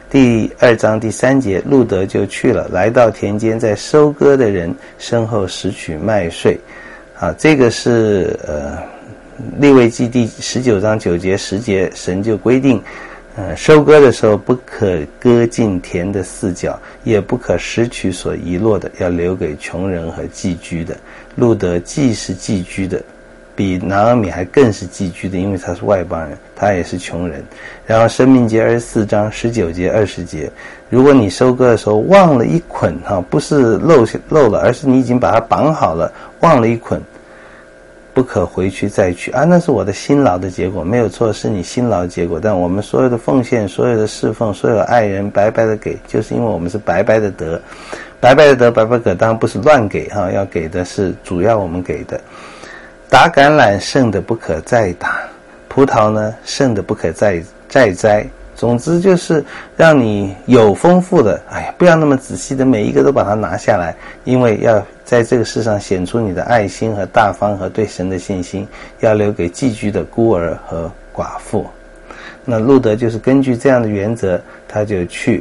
第2章第3节，路得就去了，来到田间，在收割的人身后拾取麦穗。这个是利未记第19章9节10节，神就规定收割的时候不可割尽田的4角，也不可拾取所遗落的，要留给穷人和寄居的。路得既是寄居的，比拿俄米还更是寄居的，因为他是外邦人，他也是穷人。然后申命记24章19节20节，如果你收割的时候忘了一捆，不是漏了，而是你已经把它绑好了，忘了一捆，不可回去再取那是我的辛劳的结果，没有错，是你辛劳的结果。但我们所有的奉献，所有的侍奉，所有的爱人白白的给，就是因为我们是白白的得，白白的得，白白给，当然不是乱给要给的是主要我们给的。打橄榄剩的不可再打，葡萄呢剩的不可再摘。总之就是让你有丰富的，不要那么仔细的每一个都把它拿下来，因为要在这个世上显出你的爱心和大方和对神的信心，要留给寄居的孤儿和寡妇。那路得就是根据这样的原则，他就去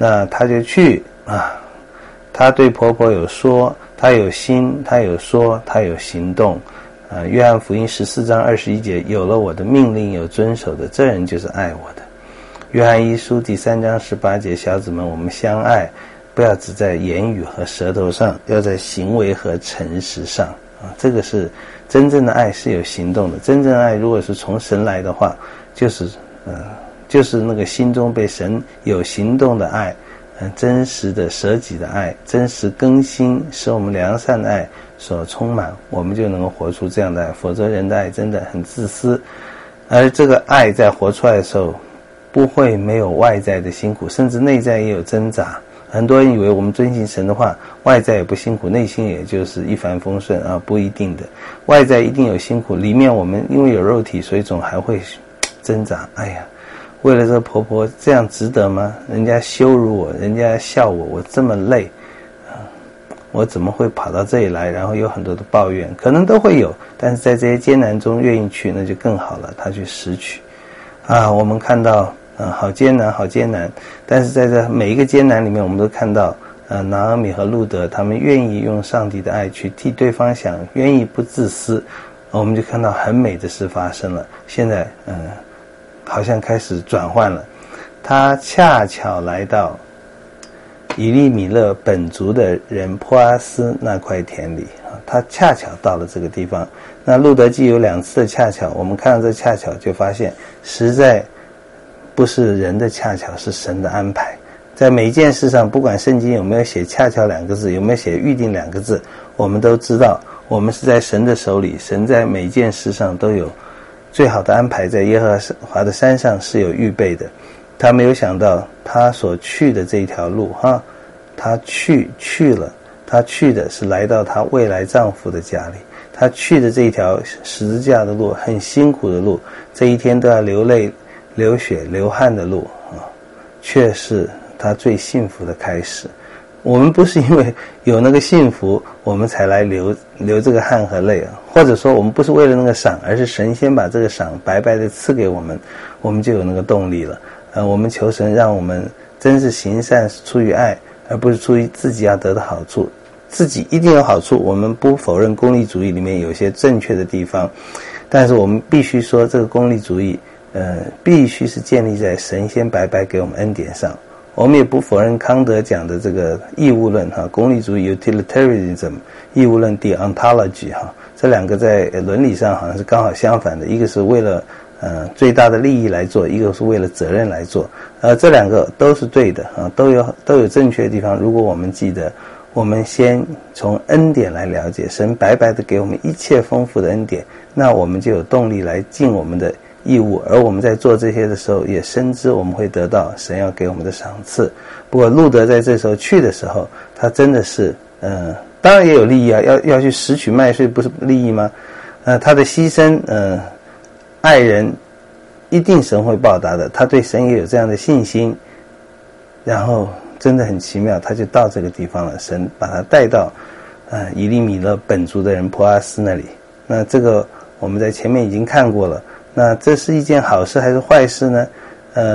他对婆婆有说，他有心，他有说，他有行动。约翰福音14章21节，有了我的命令有遵守的，这人就是爱我的。约翰一书第3章18节，小子们，我们相爱，不要只在言语和舌头上，要在行为和诚实上。这个是真正的爱，是有行动的。真正的爱如果是从神来的话，就是那个心中被神有行动的爱，真实的舍己的爱，真实更新使我们良善的爱所充满，我们就能够活出这样的爱。否则人的爱真的很自私，而这个爱在活出来的时候不会没有外在的辛苦，甚至内在也有挣扎。很多人以为我们遵行神的话，外在也不辛苦，内心也就是一帆风顺不一定的。外在一定有辛苦，里面我们因为有肉体，所以总还会挣扎。为了这个婆婆这样值得吗？人家羞辱我，人家笑我，我这么累我怎么会跑到这里来？然后有很多的抱怨，可能都会有，但是在这些艰难中愿意去，那就更好了，他去拾取我们看到好艰难好艰难，但是在这每一个艰难里面，我们都看到拿俄米和路得他们愿意用上帝的爱去替对方想，愿意不自私，我们就看到很美的事发生了。现在好像开始转换了，他恰巧来到以利米勒本族的人波阿斯那块田里，他恰巧到了这个地方。那路得记有2次的恰巧，我们看到这恰巧就发现实在不是人的恰巧，是神的安排。在每一件事上，不管圣经有没有写恰巧2个字，有没有写预定2个字，我们都知道我们是在神的手里，神在每一件事上都有最好的安排，在耶和华的山上是有预备的。他没有想到他所去的这一条路他去了，他去的是来到他未来丈夫的家里，他去的这一条十字架的路，很辛苦的路，这一天都要流泪流血流汗的路却是他最幸福的开始。我们不是因为有那个幸福我们才来流这个汗和泪或者说我们不是为了那个赏，而是神先把这个赏白白的赐给我们，我们就有那个动力了。我们求神让我们真是行善出于爱，而不是出于自己要得的好处。自己一定有好处，我们不否认功利主义里面有些正确的地方，但是我们必须说这个功利主义必须是建立在神仙白白给我们恩典上。我们也不否认康德讲的这个义务论功利主义 utilitarianism， 义务论 deontology 这两个在伦理上好像是刚好相反的，一个是为了最大的利益来做，一个是为了责任来做，这两个都是对的都有正确的地方。如果我们记得，我们先从恩典来了解，神白白的给我们一切丰富的恩典，那我们就有动力来尽我们的义务，而我们在做这些的时候也深知我们会得到神要给我们的赏赐。不过路德在这时候去的时候，他真的是当然也有利益要去拾取麦穗，不是利益吗？他的牺牲爱人一定神会报答的，他对神也有这样的信心。然后真的很奇妙，他就到这个地方了，神把他带到以利米勒本族的人波阿斯那里。那这个我们在前面已经看过了，那这是一件好事还是坏事呢？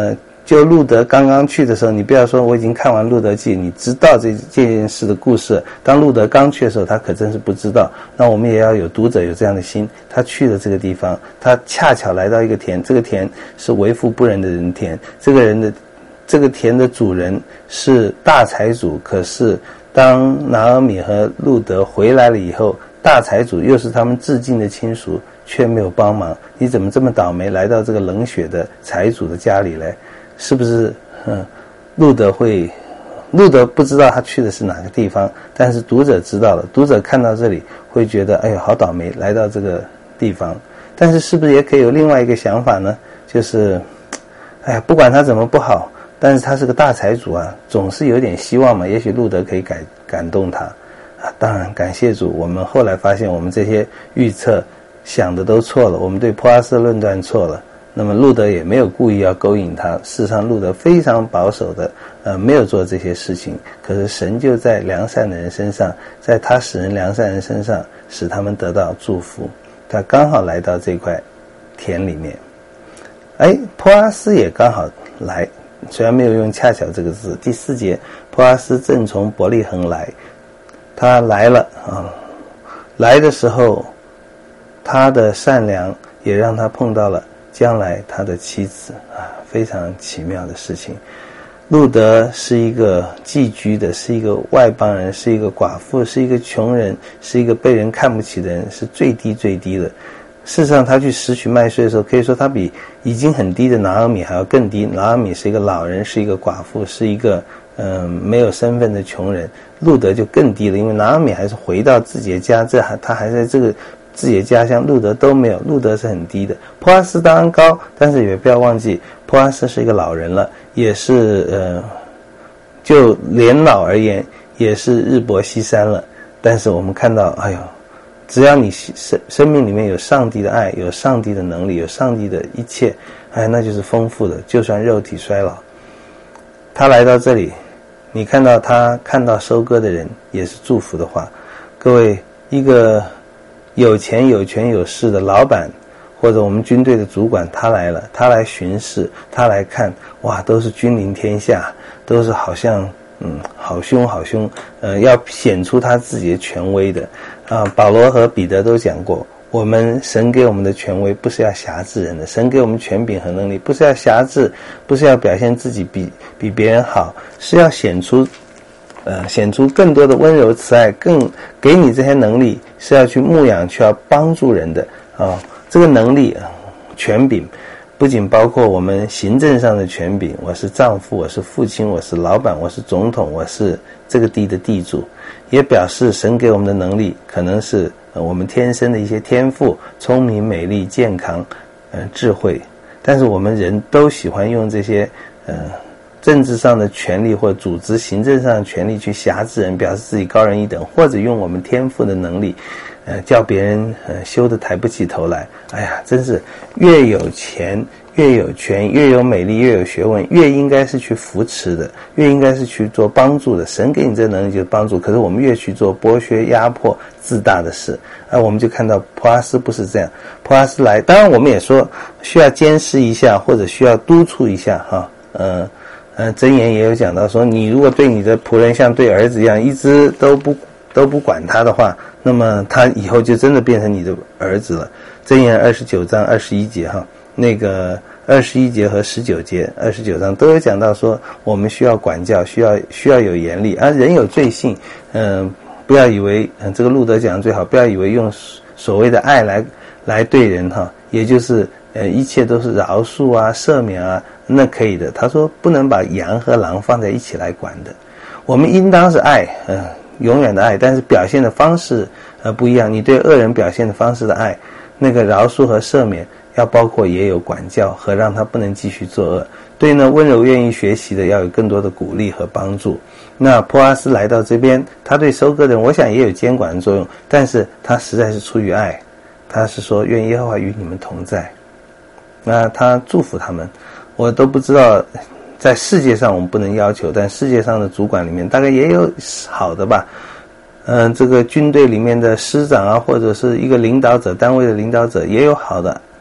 就路德刚刚去的时候，你不要说我已经看完《路德记》，你知道这件事的故事。当路德刚去的时候，他可真是不知道。那我们也要有读者有这样的心，他去了这个地方，他恰巧来到一个田，这个田是为富不仁的人田，这个田的主人是大财主，可是当拿俄米和路德回来了以后，大财主又是他们至近的亲属，却没有帮忙。你怎么这么倒霉，来到这个冷血的财主的家里来？是不是路德不知道他去的是哪个地方，但是读者知道了，读者看到这里会觉得哎呦好倒霉，来到这个地方。但是是不是也可以有另外一个想法呢？就是哎呀，不管他怎么不好，但是他是个大财主啊，总是有点希望嘛，也许路德可以感动他啊。当然感谢主，我们后来发现我们这些预测想的都错了，我们对波阿斯的论断错了。那么路德也没有故意要勾引他，事实上路德非常保守的没有做这些事情，可是神就在良善的人身上，在他使人良善人身上使他们得到祝福。他刚好来到这块田里面，波阿斯也刚好来，虽然没有用恰巧这个字。第4节，波阿斯正从伯利恒来，他来了来的时候他的善良也让他碰到了将来他的妻子非常奇妙的事情。路德是一个寄居的，是一个外邦人，是一个寡妇，是一个穷人，是一个被人看不起的人，是最低最低的。事实上他去拾取麦穗的时候，可以说他比已经很低的拿俄米还要更低。拿俄米是一个老人，是一个寡妇，是一个没有身份的穷人。路德就更低了，因为拿俄米还是回到自己的家，他还在这个自己的家乡，路德都没有，路德是很低的。波阿斯当然高，但是也不要忘记波阿斯是一个老人了，也是就年老而言也是日薄西山了。但是我们看到只要你生命里面有上帝的爱，有上帝的能力，有上帝的一切，那就是丰富的，就算肉体衰老。他来到这里，你看到他看到收割的人也是祝福的话。各位，一个有钱有权有势的老板或者我们军队的主管，他来了，他来巡视，他来看，哇，都是君临天下，都是好像好凶，要显出他自己的权威的保罗和彼得都讲过，我们神给我们的权威不是要辖制人的，神给我们权柄和能力不是要辖制，不是要表现自己比别人好，是要显出更多的温柔慈爱，更给你这些能力是要去牧养，去要帮助人的这个能力权柄不仅包括我们行政上的权柄，我是丈夫，我是父亲，我是老板，我是总统，我是这个地的地主，也表示神给我们的能力可能是我们天生的一些天赋，聪明、美丽、健康、智慧。但是我们人都喜欢用这些政治上的权利或组织行政上的权利去辖制人，表示自己高人一等，或者用我们天赋的能力叫别人羞得抬不起头来。真是越有钱越有权越有美丽越有学问，越应该是去扶持的，越应该是去做帮助的。神给你这能力就是帮助，可是我们越去做剥削压迫自大的事。我们就看到波阿斯不是这样，波阿斯来，当然我们也说需要监视一下或者需要督促一下箴言也有讲到说，你如果对你的仆人像对儿子一样，一直都不管他的话，那么他以后就真的变成你的儿子了。箴言29章21节那个21节和19节29章都有讲到说，我们需要管教，需要有严厉人有罪性，不要以为这个路德讲的最好，不要以为用所谓的爱来对人也就是一切都是饶恕赦免那可以的。他说不能把羊和狼放在一起来管的，我们应当是爱永远的爱，但是表现的方式不一样。你对恶人表现的方式的爱，那个饶恕和赦免要包括也有管教和让他不能继续作恶。对呢，温柔愿意学习的要有更多的鼓励和帮助。那波阿斯来到这边，他对收割的人我想也有监管的作用，但是他实在是出于爱，他是说愿耶和华与你们同在。那他祝福他们。我都不知道在世界上我们不能要求，但世界上的主管里面大概也有好的吧。这个军队里面的师长或者是一个领导者，单位的领导者也有好的，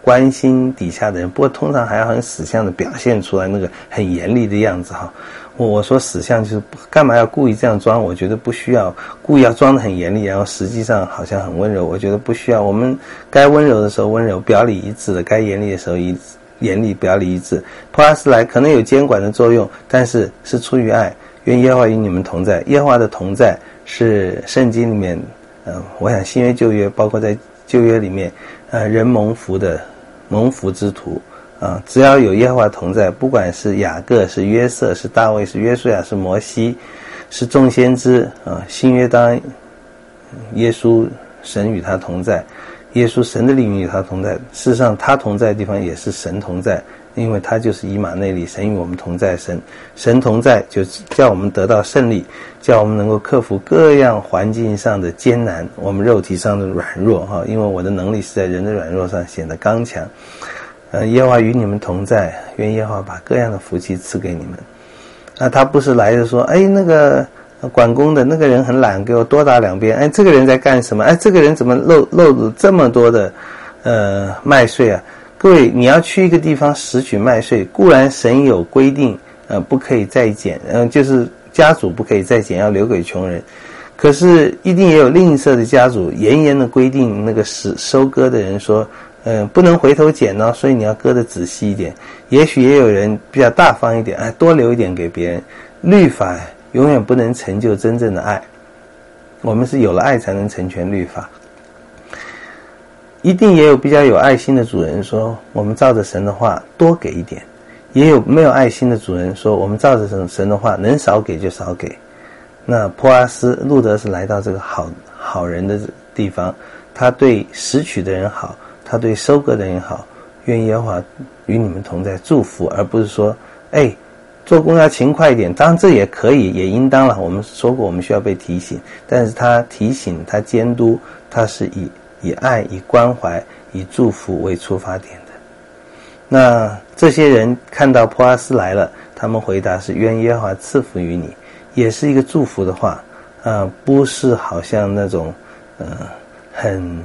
关心底下的人，不过通常还要很死相的表现出来那个很严厉的样子哈。我说死相就是干嘛要故意这样装，我觉得不需要故意要装得很严厉，然后实际上好像很温柔，我觉得不需要。我们该温柔的时候温柔，表里一致的，该严厉的时候严厉，表里一致。波阿斯来可能有监管的作用，但是是出于爱。愿耶和华与你们同在。耶和华的同在是圣经里面我想新约旧约包括在旧约里面人蒙福的蒙福之徒只要有耶和华同在，不管是雅各是约瑟是大卫是约书亚是摩西是众先知新约当然耶稣神与他同在，耶稣神的灵与他同在，事实上他同在的地方也是神同在，因为他就是以马内利，神与我们同在，神同在就叫我们得到胜利，叫我们能够克服各样环境上的艰难，我们肉体上的软弱因为我的能力是在人的软弱上显得刚强。耶和华与你们同在，愿耶和华把各样的福气赐给你们。他不是来着说那个管工的那个人很懒，给我多打两鞭，这个人在干什么，这个人怎么漏这么多的麦穗啊。各位，你要去一个地方拾取麦穗，固然神有规定不可以再捡就是家主不可以再捡，要留给穷人，可是一定也有吝啬的家主严严的规定那个收割的人说不能回头捡所以你要割得仔细一点。也许也有人比较大方一点多留一点给别人。律法永远不能成就真正的爱，我们是有了爱才能成全律法。一定也有比较有爱心的主人说我们照着神的话多给一点，也有没有爱心的主人说我们照着神的话能少给就少给。那波阿斯路德是来到这个好人的地方，他对拾取的人好，他对收割的人好。愿耶和华与你们同在，祝福，而不是说做工要勤快一点，当然这也可以也应当了，我们说过我们需要被提醒，但是他提醒他监督，他是以爱以关怀以祝福为出发点的。那这些人看到波阿斯来了，他们回答是愿耶和华赐福于你，也是一个祝福的话不是好像那种很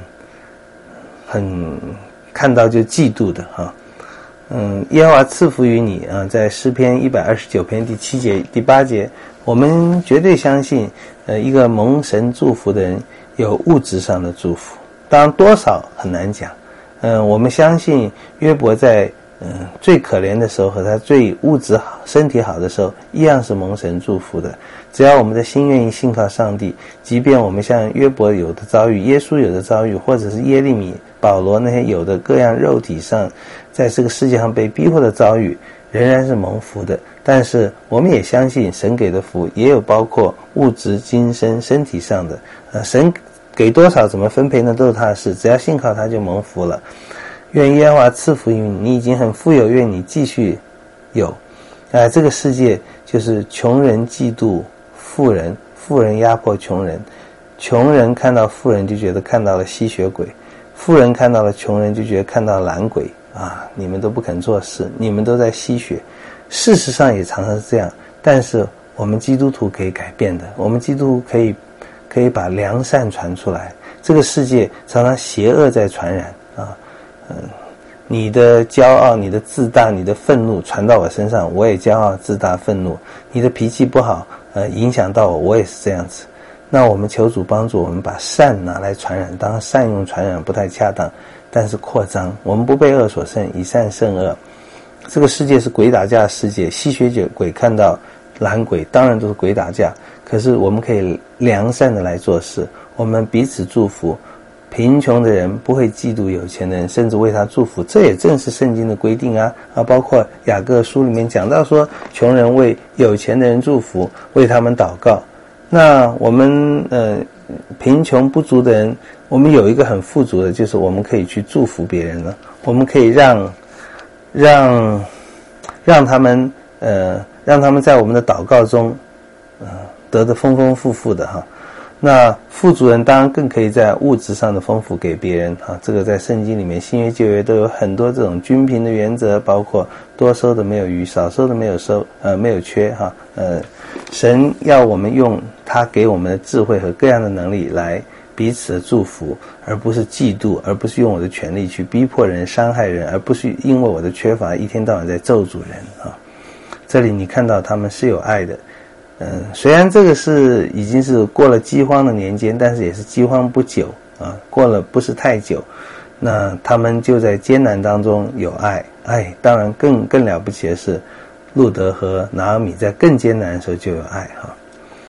看到就嫉妒的耶和华赐福于你在诗篇129篇第7节第8节，我们绝对相信一个蒙神祝福的人有物质上的祝福，当然多少很难讲我们相信约伯在最可怜的时候和他最物质好身体好的时候一样是蒙神祝福的。只要我们的心愿意信靠上帝，即便我们像约伯有的遭遇，耶稣有的遭遇，或者是耶利米保罗那些有的各样肉体上在这个世界上被逼迫的遭遇，仍然是蒙福的。但是我们也相信神给的福也有包括物质今生身体上的神给多少怎么分配那都是他的事，只要信靠他就蒙福了。愿耶和华赐福于你，你已经很富有，愿你继续有这个世界就是穷人嫉妒富人，富人压迫穷人，穷人看到富人就觉得看到了吸血鬼，富人看到了穷人就觉得看到了懒鬼你们都不肯做事，你们都在吸血。事实上也常常是这样，但是我们基督徒可以改变的，我们基督徒可以把良善传出来。这个世界常常邪恶在传染你的骄傲你的自大你的愤怒传到我身上，我也骄傲自大愤怒，你的脾气不好影响到我也是这样子。那我们求主帮助我们把善拿来传染，当然善用传染不太恰当，但是扩张，我们不被恶所胜，以善胜恶。这个世界是鬼打架的世界，吸血鬼看到懒鬼当然都是鬼打架，可是我们可以良善的来做事，我们彼此祝福，贫穷的人不会嫉妒有钱的人，甚至为他祝福，这也正是圣经的规定包括雅各书里面讲到说穷人为有钱的人祝福，为他们祷告。那我们贫穷不足的人，我们有一个很富足的，就是我们可以去祝福别人了，我们可以让他们在我们的祷告中得的丰丰富富的那富足人当然更可以在物质上的丰富给别人这个在圣经里面新约旧约都有很多这种均平的原则，包括多收的没有余，少收的没有缺神要我们用他给我们的智慧和各样的能力来彼此的祝福，而不是嫉妒，而不是用我的权力去逼迫人、伤害人，而不是因为我的缺乏一天到晚在咒诅人啊。这里你看到他们是有爱的。虽然这个已经是过了饥荒的年间，但是也是饥荒不久啊，过了不是太久。那他们就在艰难当中有爱。当然更了不起的是，路德和拿俄米在更艰难的时候就有爱哈。